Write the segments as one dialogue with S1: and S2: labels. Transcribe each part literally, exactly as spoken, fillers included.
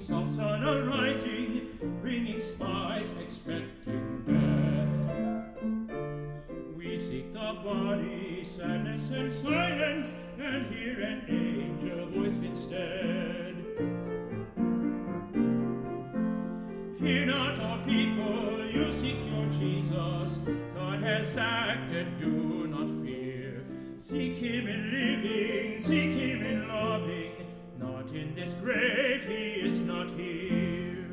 S1: of sun arising, bringing spies expecting death. We seek the body, sadness and silence, and hear an angel voice instead. Fear not, all people, you seek your Jesus. God has acted, do not fear. Seek him in living, seek him in loving. Not in this grave, he is not here.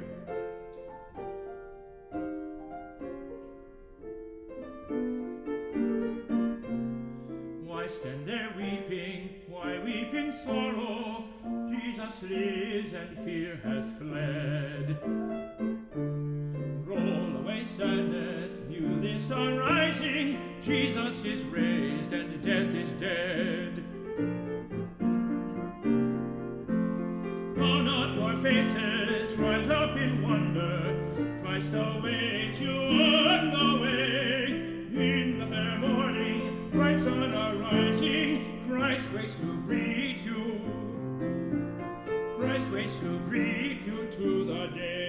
S1: Why stand there weeping? Why weep in sorrow? Jesus lives and fear has fled. Roll away sadness, view this arising. Jesus is raised and death is dead. Bow not your faces, rise up in wonder. Christ awaits you on the way. In the fair morning, bright sun arising, Christ waits to greet you. Christ waits to greet you to the day.